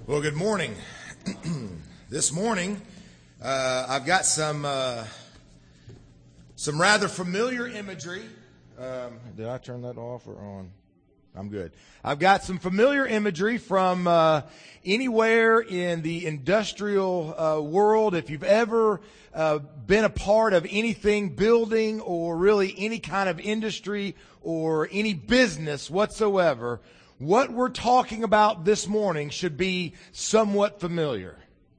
Well, good morning. This morning, I've got some rather familiar imagery. Did I turn that off or on? I'm good. I've got some familiar imagery from anywhere in the industrial world. If you've ever been a part of anything building or really any kind of industry or any business whatsoever, what we're talking about this morning should be somewhat familiar.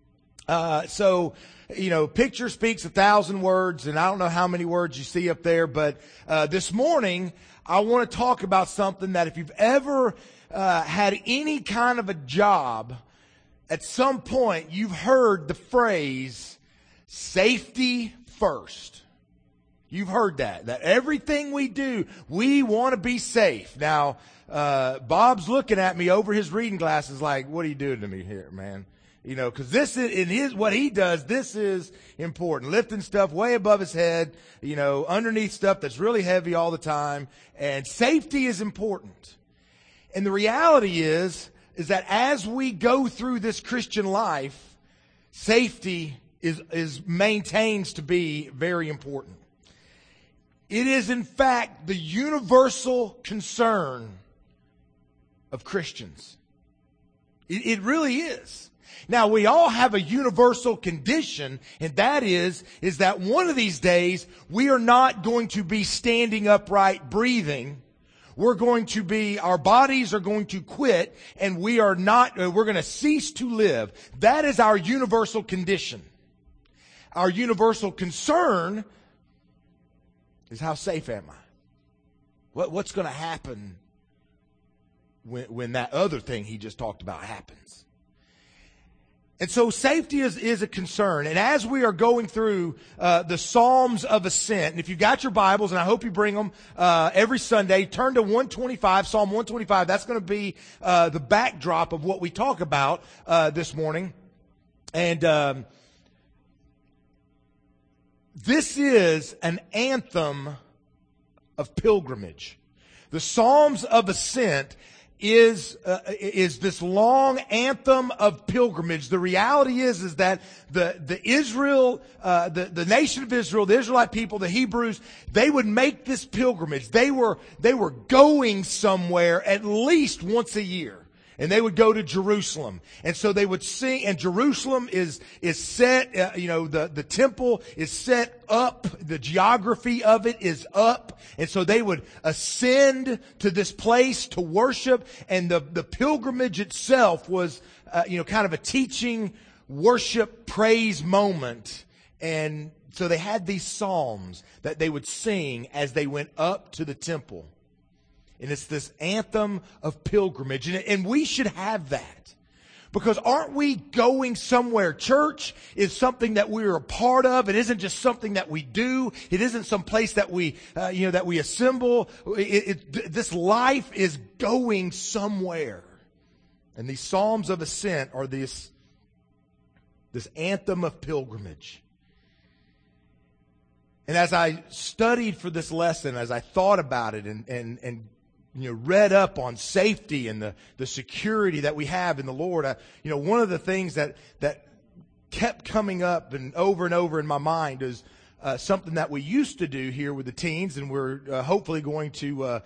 Picture speaks 1,000 words, and I don't know how many words you see up there, but this morning I want to talk about something that if you've ever had any kind of a job, at some point you've heard the phrase, safety first. You've heard that everything we do, we want to be safe. Now, Bob's looking at me over his reading glasses like, what are you doing to me here, man? You know, cause this is, what he does, this is important. Lifting stuff way above his head, underneath stuff that's really heavy all the time. And safety is important. And the reality is that as we go through this Christian life, safety maintains to be very important. It is, in fact, the universal concern of Christians. It really is. Now, we all have a universal condition, and that is that one of these days, we are not going to be standing upright breathing. Our bodies are going to quit, and we're going to cease to live. That is our universal condition. Our universal concern is how safe am I? What's going to happen when that other thing he just talked about happens? And so safety is a concern. And as we are going through the Psalms of Ascent, and if you've got your Bibles, and I hope you bring them every Sunday, turn to 125, Psalm 125. That's going to be the backdrop of what we talk about this morning. And this is an anthem of pilgrimage. The Psalms of Ascent is this long anthem of pilgrimage. The reality is that the nation of Israel, the Israelite people, the Hebrews, they would make this pilgrimage. They were going somewhere at least once a year. And they would go to Jerusalem. And so they would sing, and Jerusalem is set, the temple is set up, the geography of it is up. And so they would ascend to this place to worship, and the pilgrimage itself was, kind of a teaching, worship, praise moment. And so they had these psalms that they would sing as they went up to the temple. And it's this anthem of pilgrimage. And we should have that. Because aren't we going somewhere? Church is something that we're a part of. It isn't just something that we do. It isn't some place that we assemble. This life is going somewhere. And these Psalms of Ascent are this anthem of pilgrimage. And as I studied for this lesson, as I thought about it and read up on safety and the security that we have in the Lord, one of the things that kept coming up and over in my mind is something that we used to do here with the teens, and we're hopefully going to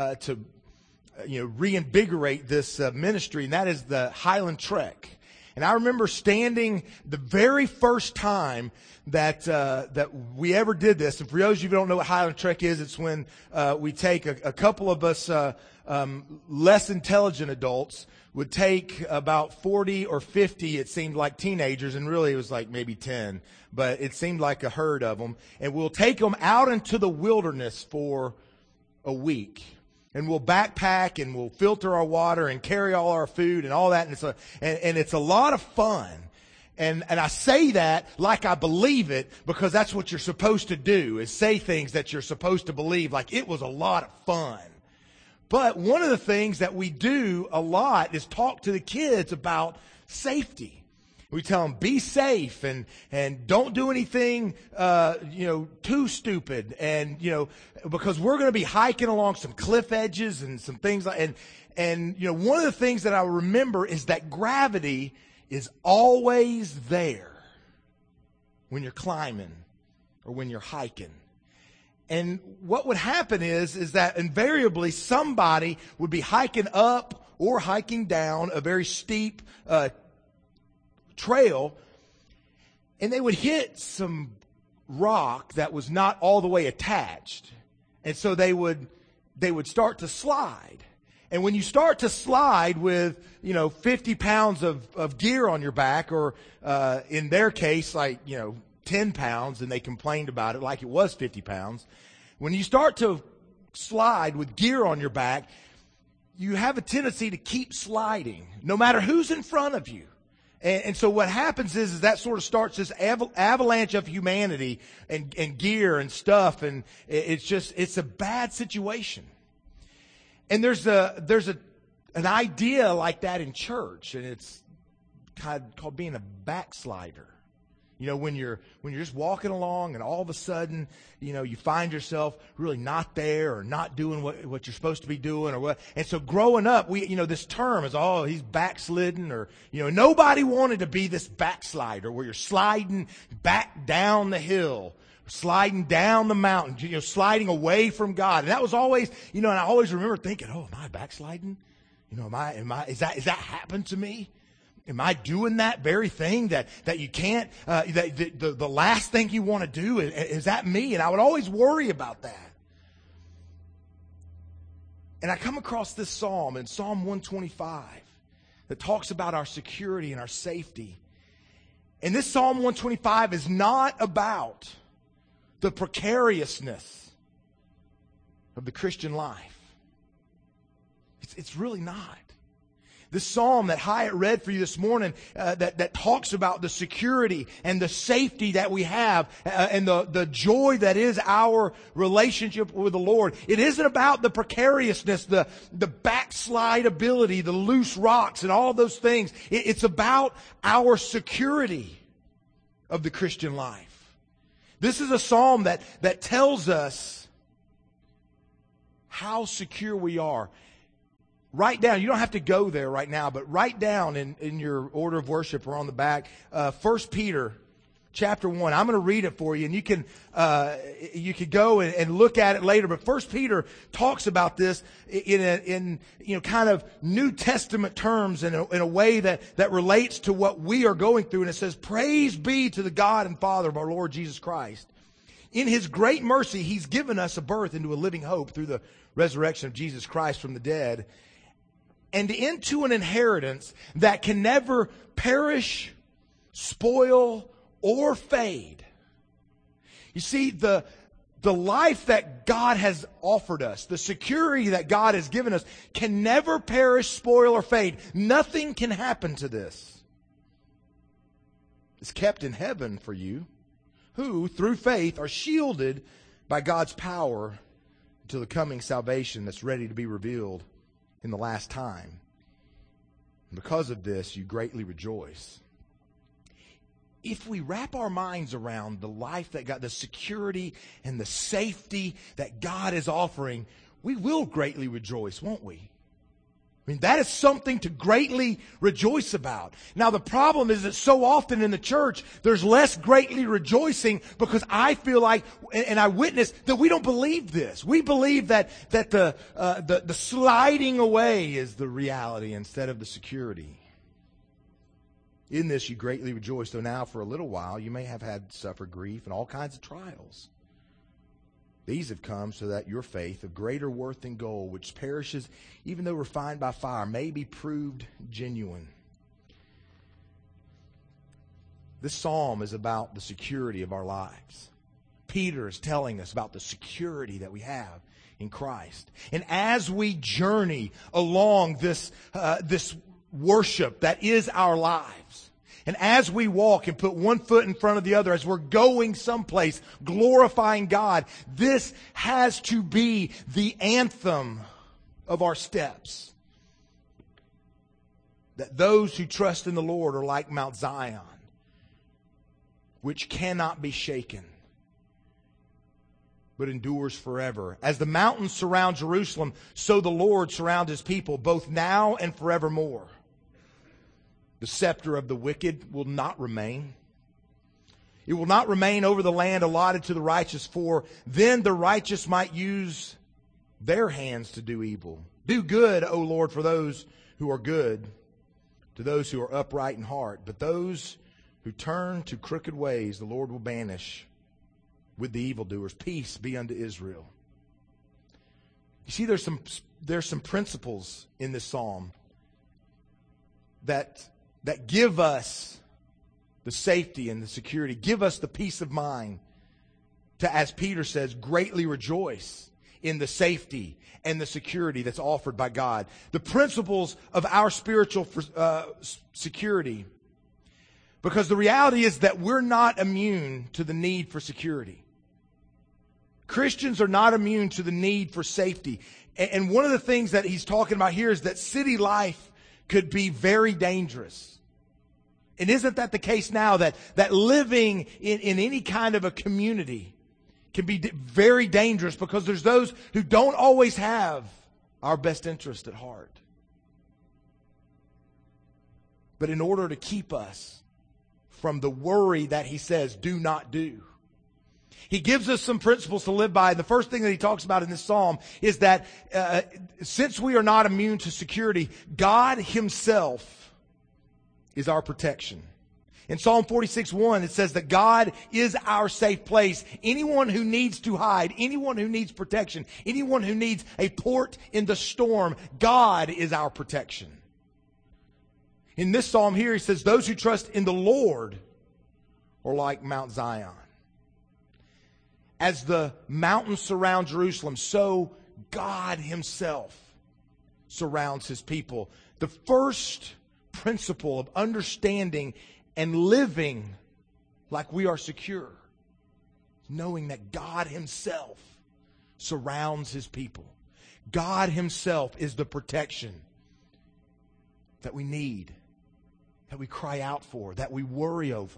reinvigorate this ministry, and that is the Highland Trek. And I remember standing the very first time that we ever did this. And for those of you who don't know what Highland Trek is, it's when we take a couple of us less intelligent adults would take about 40 or 50, it seemed like, teenagers, and really it was like maybe 10, but it seemed like a herd of them. And we'll take them out into the wilderness for a week. And we'll backpack and we'll filter our water and carry all our food and all that. And it's a lot of fun. And I say that like I believe it, because that's what you're supposed to do, is say things that you're supposed to believe. Like, it was a lot of fun. But one of the things that we do a lot is talk to the kids about safety. We tell them, be safe and don't do anything, too stupid. And, because we're going to be hiking along some cliff edges and some things like, And one of the things that I remember is that gravity is always there when you're climbing or when you're hiking. And what would happen is that invariably somebody would be hiking up or hiking down a very steep trail, and they would hit some rock that was not all the way attached. And so they would start to slide. And when you start to slide with, 50 pounds of gear on your back, or in their case, 10 pounds, and they complained about it like it was 50 pounds. When you start to slide with gear on your back, you have a tendency to keep sliding, no matter who's in front of you. And so what happens is that sort of starts this avalanche of humanity and gear and stuff, and it's a bad situation. And there's an idea like that in church, and it's kind of called being a backslider. When you're just walking along, and all of a sudden, you find yourself really not there, or not doing what you're supposed to be doing, or what. And so growing up, this term is, he's backslidden, or, nobody wanted to be this backslider where you're sliding back down the hill, sliding down the mountain, sliding away from God. And that was always, and I always remember thinking, am I backsliding? Is that happened to me? Am I doing that very thing that you can't, the last thing you want to do? Is that me? And I would always worry about that. And I come across this psalm in Psalm 125 that talks about our security and our safety. And this Psalm 125 is not about the precariousness of the Christian life. It's really not. This psalm that Hyatt read for you this morning that talks about the security and the safety that we have and the joy that is our relationship with the Lord. It isn't about the precariousness, the backslide ability, the loose rocks and all those things. It's about our security of the Christian life. This is a psalm that tells us how secure we are. Write down, you don't have to go there right now, but write down in your order of worship or on the back, 1 Peter chapter 1. I'm going to read it for you, and you can go and look at it later. But 1 Peter talks about this in kind of New Testament terms in a way that relates to what we are going through. And it says, "Praise be to the God and Father of our Lord Jesus Christ. In His great mercy, He's given us a birth into a living hope through the resurrection of Jesus Christ from the dead, and into an inheritance that can never perish, spoil, or fade." You see, the life that God has offered us, the security that God has given us, can never perish, spoil, or fade. Nothing can happen to this. It's kept in heaven for you, who, through faith, are shielded by God's power until the coming salvation that's ready to be revealed in the last time. And because of this, you greatly rejoice. If we wrap our minds around the life that God, the security and the safety that God is offering, we will greatly rejoice, won't we? I mean, that is something to greatly rejoice about. Now, the problem is that so often in the church, there's less greatly rejoicing because I feel like, and I witness, that we don't believe this. We believe that the sliding away is the reality instead of the security. In this you greatly rejoice, though now for a little while you may have had suffered grief and all kinds of trials. These have come so that your faith, of greater worth than gold, which perishes even though refined by fire, may be proved genuine. This psalm is about the security of our lives. Peter is telling us about the security that we have in Christ. And as we journey along this worship that is our lives, and as we walk and put one foot in front of the other, as we're going someplace, glorifying God, this has to be the anthem of our steps. That those who trust in the Lord are like Mount Zion, which cannot be shaken. but endures forever. As the mountains surround Jerusalem, so the Lord surrounds his people, both now and forevermore. The scepter of the wicked will not remain. It will not remain over the land allotted to the righteous, for then the righteous might use their hands to do evil. Do good, O Lord, for those who are good, to those who are upright in heart. But those who turn to crooked ways, the Lord will banish with the evildoers. Peace be unto Israel. You see, there's some principles in this psalm that give us the safety and the security, give us the peace of mind to, as Peter says, greatly rejoice in the safety and the security that's offered by God. The principles of our spiritual security. Because the reality is that we're not immune to the need for security. Christians are not immune to the need for safety. And one of the things that he's talking about here is that city life could be very dangerous. And isn't that the case now, that living in any kind of a community can be very dangerous because there's those who don't always have our best interest at heart. But in order to keep us from the worry that he says, do not do, he gives us some principles to live by. The first thing that he talks about in this psalm is that since we are not immune to security, God himself is our protection. In Psalm 46:1, it says that God is our safe place. Anyone who needs to hide, anyone who needs protection, anyone who needs a port in the storm, God is our protection. In this psalm here, he says, those who trust in the Lord are like Mount Zion. As the mountains surround Jerusalem, so God himself surrounds his people. The first principle of understanding and living like we are secure, knowing that God himself surrounds his people. God himself is the protection that we need, that we cry out for, that we worry over.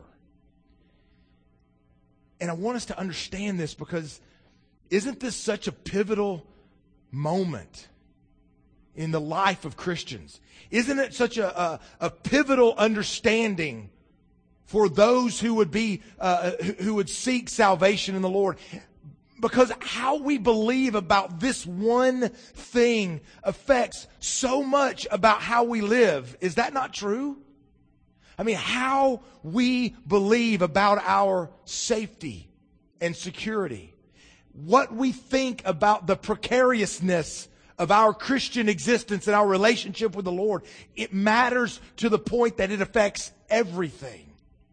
And I want us to understand this because isn't this such a pivotal moment in the life of Christians? Isn't it such a pivotal understanding for those who would be who would seek salvation in the Lord? Because how we believe about this one thing affects so much about how we live. Is that not true? I mean, how we believe about our safety and security. What we think about the precariousness of our Christian existence and our relationship with the Lord. It matters to the point that it affects everything.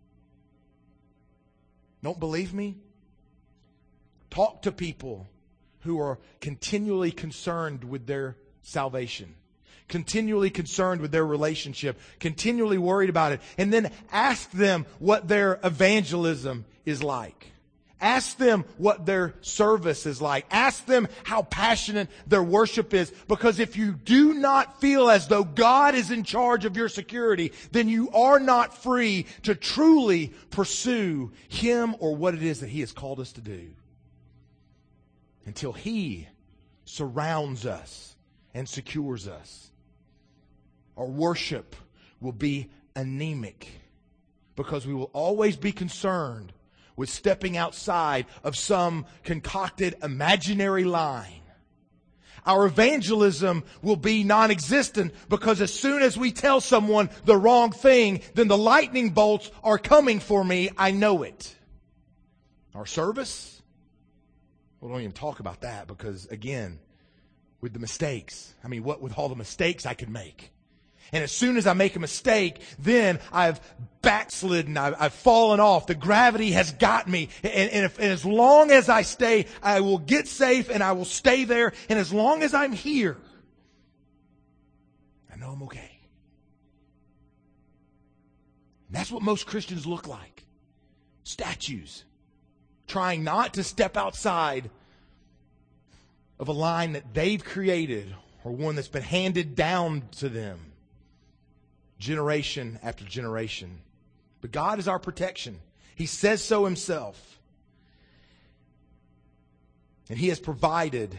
Don't believe me? Talk to people who are continually concerned with their salvation, continually concerned with their relationship, continually worried about it, and then ask them what their evangelism is like. Ask them what their service is like. Ask them how passionate their worship is. Because if you do not feel as though God is in charge of your security, then you are not free to truly pursue him or what it is that he has called us to do. Until he surrounds us and secures us. Our worship will be anemic because we will always be concerned with stepping outside of some concocted imaginary line. Our evangelism will be non-existent because as soon as we tell someone the wrong thing, then the lightning bolts are coming for me. I know it. Our service? We don't even talk about that because, again, with the mistakes. I mean, what with all the mistakes I could make. And as soon as I make a mistake, then I've backslidden, I've fallen off. The gravity has got me. And as long as I stay, I will get safe and I will stay there. And as long as I'm here, I know I'm okay. And that's what most Christians look like. Statues. Trying not to step outside of a line that they've created or one that's been handed down to them. Generation after generation. But God is our protection. He says so himself. And He has provided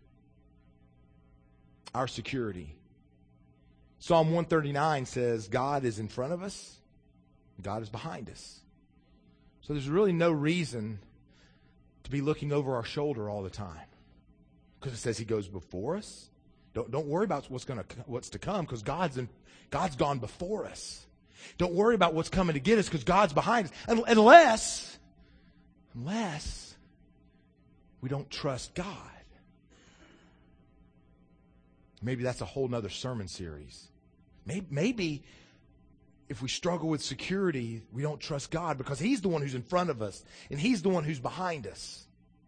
our security. Psalm 139 says, God is in front of us, God is behind us. So there's really no reason to be looking over our shoulder all the time. Because it says He goes before us. Don't worry about what's to come, because God's gone before us. Don't worry about what's coming to get us, because God's behind us. Unless we don't trust God. Maybe that's a whole nother sermon series. Maybe if we struggle with security, we don't trust God because He's the one who's in front of us and He's the one who's behind us.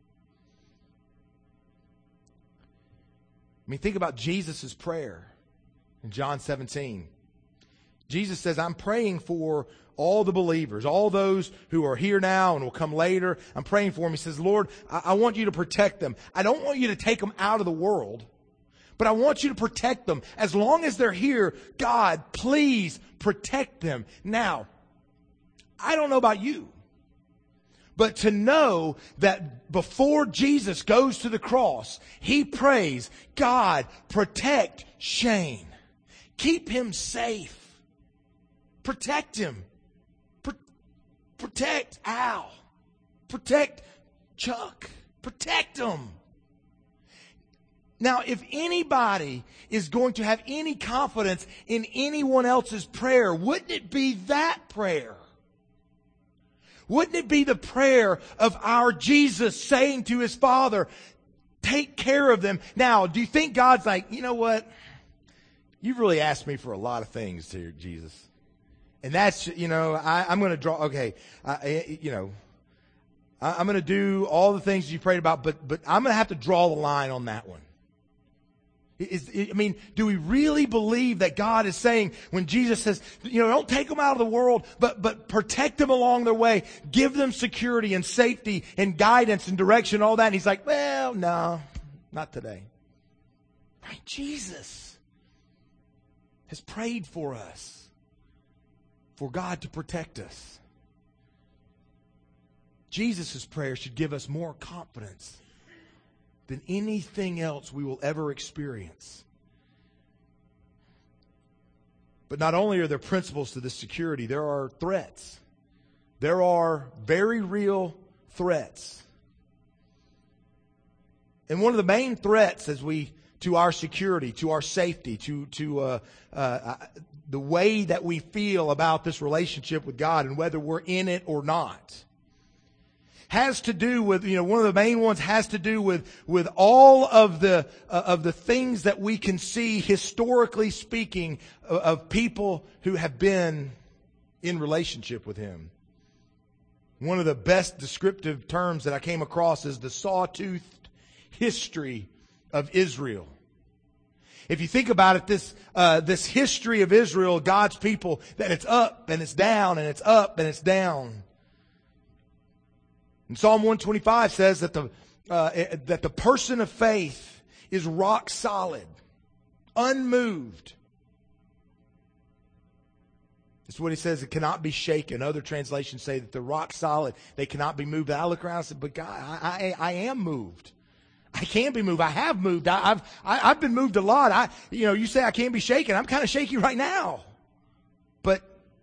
I mean, think about Jesus' prayer in John 17. Jesus says, I'm praying for all the believers, all those who are here now and will come later. I'm praying for them. He says, Lord, I want you to protect them. I don't want you to take them out of the world, but I want you to protect them. As long as they're here, God, please protect them. Now, I don't know about you, but to know that before Jesus goes to the cross, He prays, God, protect Shane. Keep him safe. Protect him. Protect Al. Protect Chuck. Protect them. Now, if anybody is going to have any confidence in anyone else's prayer, wouldn't it be that prayer? Wouldn't it be the prayer of our Jesus saying to His Father, take care of them? Now, do you think God's like, you know what? You've really asked me for a lot of things here, Jesus. And that's, I'm going to draw, okay, I'm going to do all the things you prayed about, but I'm going to have to draw the line on that one. Do we really believe that God is saying when Jesus says, don't take them out of the world, but protect them along their way, give them security and safety and guidance and direction, all that. And He's like, well, no, not today. Right? Jesus has prayed for us, for God to protect us. Jesus' prayer should give us more confidence than anything else we will ever experience. But not only are there principles to this security, there are threats. There are very real threats. And one of the main threats to our security, to our safety, to the way that we feel about this relationship with God and whether we're in it or not, has to do with, one of the main ones has to do with all of the things that we can see, historically speaking, of people who have been in relationship with Him. One of the best descriptive terms that I came across is the sawtooth history of Israel. If you think about it, this history of Israel, God's people, that it's up and it's down and it's up and it's down. And Psalm 125 says that the person of faith is rock solid, unmoved. That's what he says. It cannot be shaken. Other translations say that they're rock solid. They cannot be moved. And I look around and said, but God, I am moved. I can be moved. I have moved. I've been moved a lot. You say I can't be shaken. I'm kind of shaky right now. But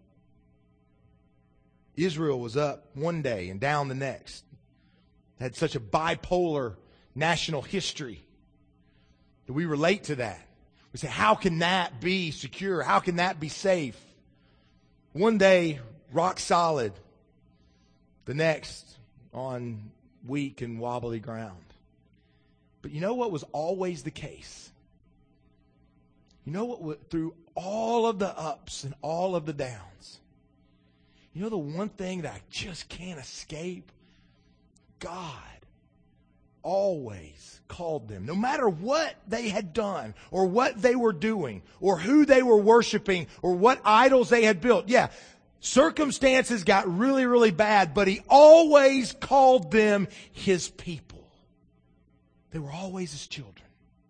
Israel was up one day and down the next. Had such a bipolar national history that we relate to that. We say, how can that be secure? How can that be safe? One day, rock solid. The next, on weak and wobbly ground. But you know what was always the case? You know what, through all of the ups and all of the downs, the one thing that I just can't escape? God always called them, no matter what they had done or what they were doing or who they were worshiping or what idols they had built. Yeah, circumstances got really, really bad, but He always called them His people. They were always His children.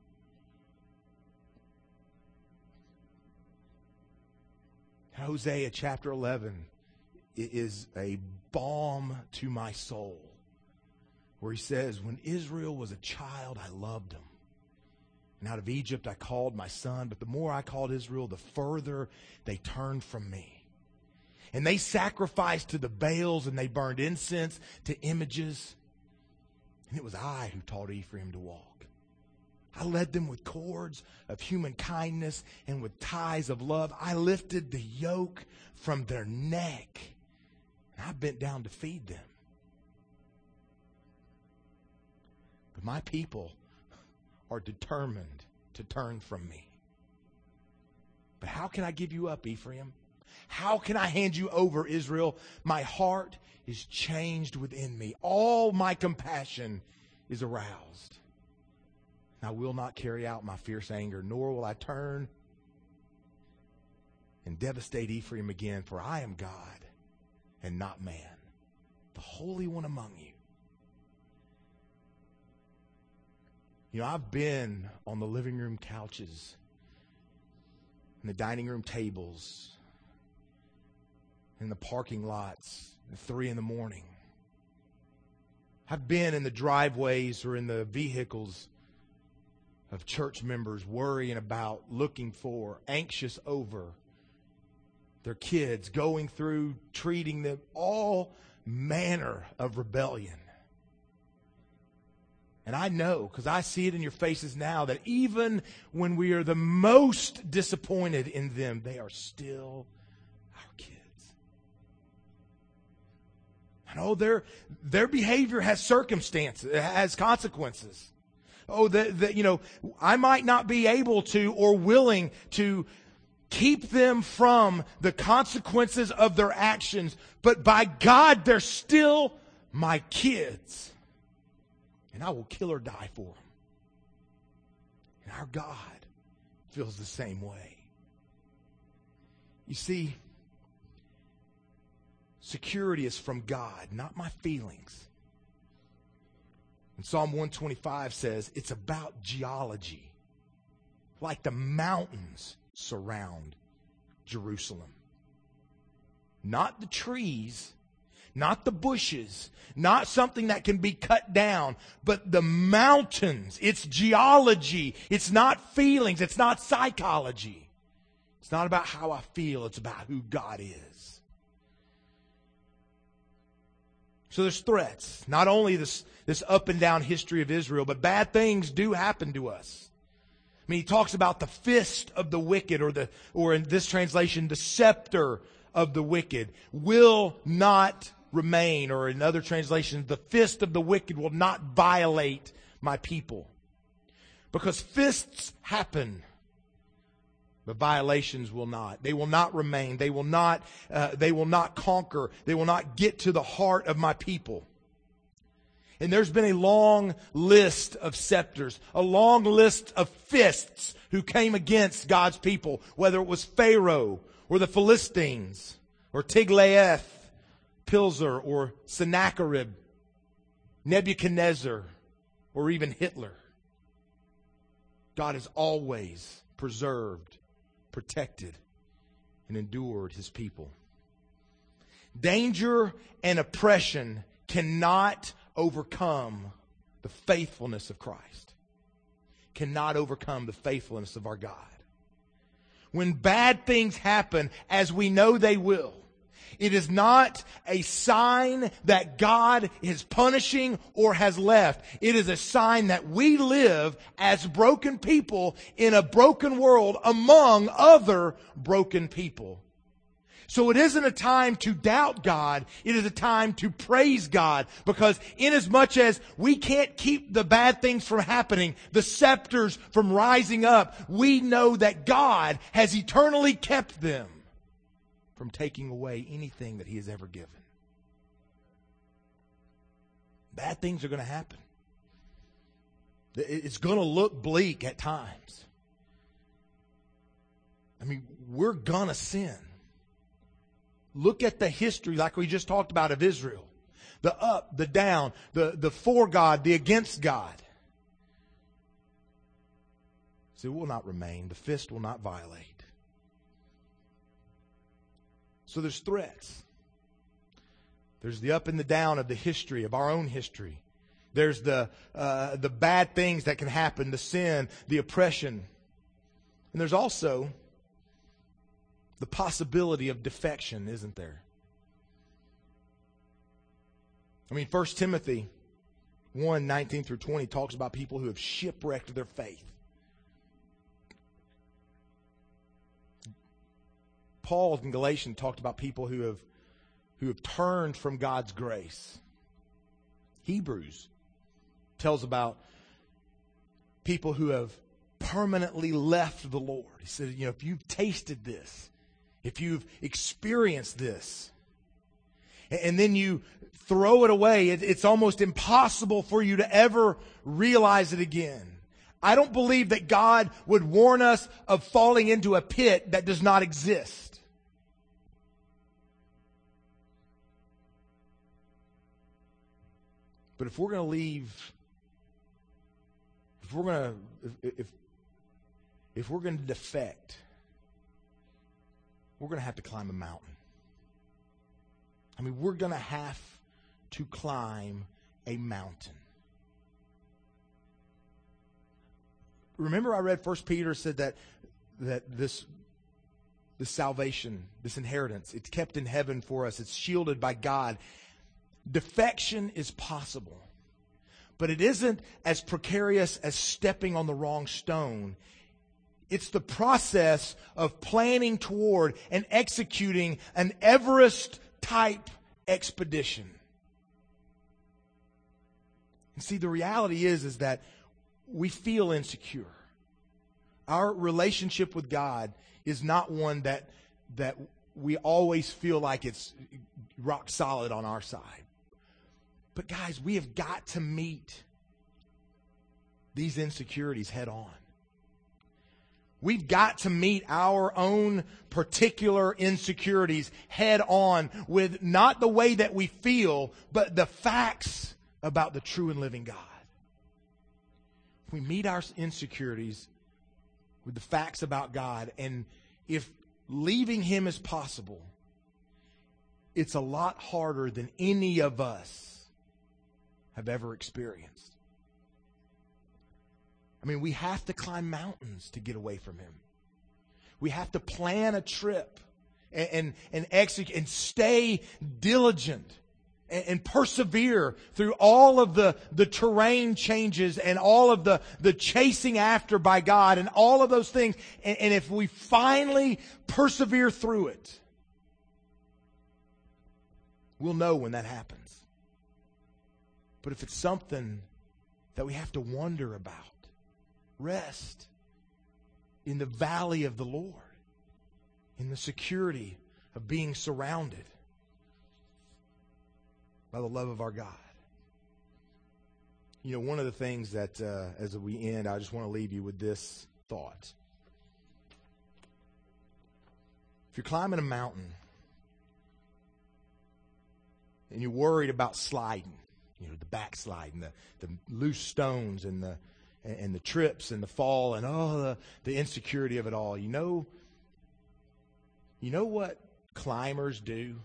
Hosea chapter 11 is a balm to my soul, where he says, when Israel was a child, I loved him. And out of Egypt I called my son, but the more I called Israel, the further they turned from me. And they sacrificed to the Baals, and they burned incense to images. And it was I who taught Ephraim to walk. I led them with cords of human kindness and with ties of love. I lifted the yoke from their neck, and I bent down to feed them. But my people are determined to turn from me. But how can I give you up, Ephraim? How can I hand you over, Israel? My heart is changed within me. All my compassion is aroused. I will not carry out my fierce anger, nor will I turn and devastate Ephraim again, for I am God and not man, the Holy One among you. You know, I've been on the living room couches and the dining room tables, in the parking lots at 3 a.m. I've been in the driveways or in the vehicles of church members worrying about, looking for, anxious over their kids, going through, treating them, all manner of rebellion. And I know, because I see it in your faces now, that even when we are the most disappointed in them, they are still our kids. I know their behavior has circumstances, it has consequences. Oh, I might not be able to or willing to keep them from the consequences of their actions, but by God, they're still my kids. And I will kill or die for them. And our God feels the same way. You see, security is from God, not my feelings. And Psalm 125 says it's about geology. Like the mountains surround Jerusalem. Not the trees, not the bushes, not something that can be cut down, but the mountains. It's geology. It's not feelings. It's not psychology. It's not about how I feel. It's about who God is. So there's threats. Not only this up and down history of Israel, but bad things do happen to us. I mean, he talks about the fist of the wicked, or in this translation, the scepter of the wicked will not remain, or in other translations, the fist of the wicked will not violate my people. Because fists happen, but violations will not. They will not remain. They will not conquer. They will not get to the heart of my people. And there's been a long list of scepters, a long list of fists who came against God's people, whether it was Pharaoh or the Philistines or Tiglath-Pileser or Sennacherib, Nebuchadnezzar, or even Hitler. God has always preserved, protected, and endured His people. Danger and oppression cannot overcome the faithfulness of Christ. Cannot overcome the faithfulness of our God. When bad things happen, as we know they will, it is not a sign that God is punishing or has left. It is a sign that we live as broken people in a broken world among other broken people. So it isn't a time to doubt God. It is a time to praise God. Because inasmuch as we can't keep the bad things from happening, the scepters from rising up, we know that God has eternally kept them from taking away anything that He has ever given. Bad things are going to happen. It's going to look bleak at times. I mean, we're going to sin. Look at the history like we just talked about of Israel. The up, the down, the for God, the against God. So it will not remain. The fist will not violate. So there's threats. There's the up and the down of the history, of our own history. There's the bad things that can happen, the sin, the oppression. And there's also the possibility of defection, isn't there? I mean, 1 Timothy 1:19 through 20 talks about people who have shipwrecked their faith. Paul in Galatians talked about people who have turned from God's grace. Hebrews tells about people who have permanently left the Lord. He said, if you've tasted this, if you've experienced this, and then you throw it away, it's almost impossible for you to ever realize it again. I don't believe that God would warn us of falling into a pit that does not exist. But if we're going to leave, if we're going to defect, we're going to have to climb a mountain. I mean, we're going to have to climb a mountain. Remember I read 1 Peter said that this salvation, this inheritance, it's kept in heaven for us. It's shielded by God. Defection is possible, but it isn't as precarious as stepping on the wrong stone. It's the process of planning toward and executing an Everest-type expedition. And see, the reality is that we feel insecure. Our relationship with God is not one that we always feel like it's rock solid on our side. But guys, we have got to meet these insecurities head on. We've got to meet our own particular insecurities head on with not the way that we feel, but the facts about the true and living God. We meet our insecurities with the facts about God, and if leaving Him is possible, it's a lot harder than any of us have ever experienced. I mean, we have to climb mountains to get away from Him. We have to plan a trip and execute and stay diligent and persevere through all of the terrain changes and all of the chasing after by God and all of those things. And if we finally persevere through it, we'll know when that happens. But if it's something that we have to wonder about, rest in the valley of the Lord, in the security of being surrounded by the love of our God. One of the things that, as we end, I just want to leave you with this thought. If you're climbing a mountain and you're worried about sliding, the backsliding, the loose stones and the trips and the fall and all the insecurity of it all. You know what climbers do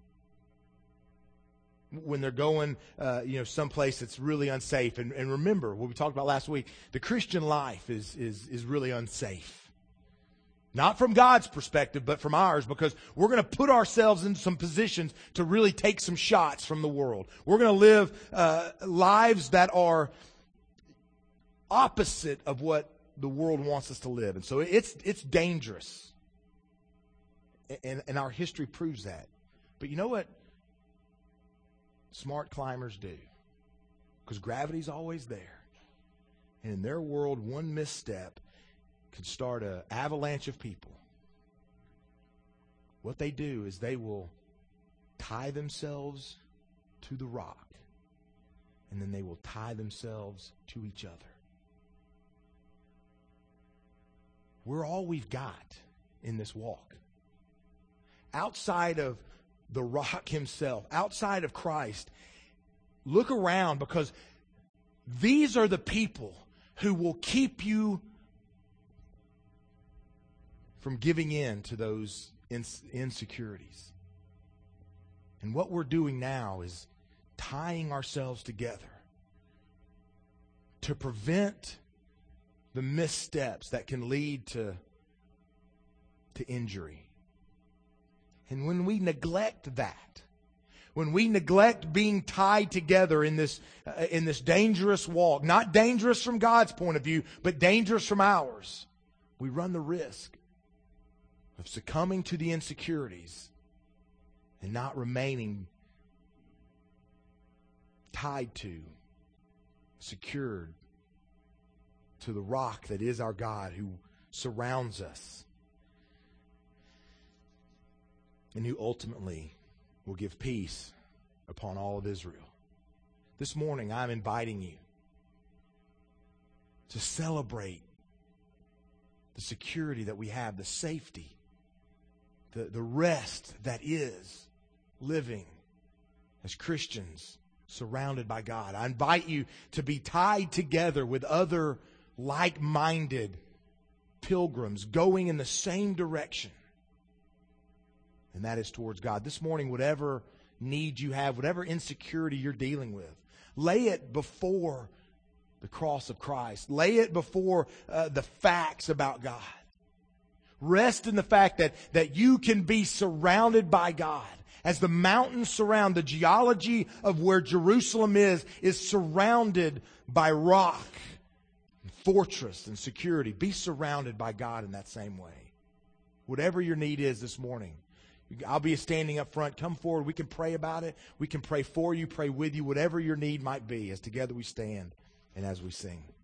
when they're going someplace that's really unsafe? And remember what we talked about last week, the Christian life is really unsafe. Not from God's perspective, but from ours, because we're going to put ourselves in some positions to really take some shots from the world. We're going to live lives that are opposite of what the world wants us to live. And so it's dangerous. And our history proves that. But you know what smart climbers do? Because gravity's always there. And in their world, one misstep could start an avalanche of people. What they do is they will tie themselves to the rock, and then they will tie themselves to each other. We're all we've got in this walk. Outside of the rock himself, outside of Christ, look around, because these are the people who will keep you from giving in to those insecurities. And what we're doing now is tying ourselves together to prevent the missteps that can lead to injury. And when we neglect that, when we neglect being tied together in this dangerous walk, not dangerous from God's point of view, but dangerous from ours, we run the risk of succumbing to the insecurities and not remaining tied to, secured to the rock that is our God, who surrounds us and who ultimately will give peace upon all of Israel. This morning, I'm inviting you to celebrate the security that we have, the safety, the rest that is living as Christians surrounded by God. I invite you to be tied together with other like-minded pilgrims going in the same direction, and that is towards God. This morning, whatever need you have, whatever insecurity you're dealing with, lay it before the cross of Christ. Lay it before the facts about God. Rest in the fact that you can be surrounded by God. As the mountains surround, the geology of where Jerusalem is surrounded by rock, fortress, and security. Be surrounded by God in that same way. Whatever your need is this morning, I'll be standing up front. Come forward. We can pray about it. We can pray for you, pray with you, whatever your need might be, as together we stand and as we sing.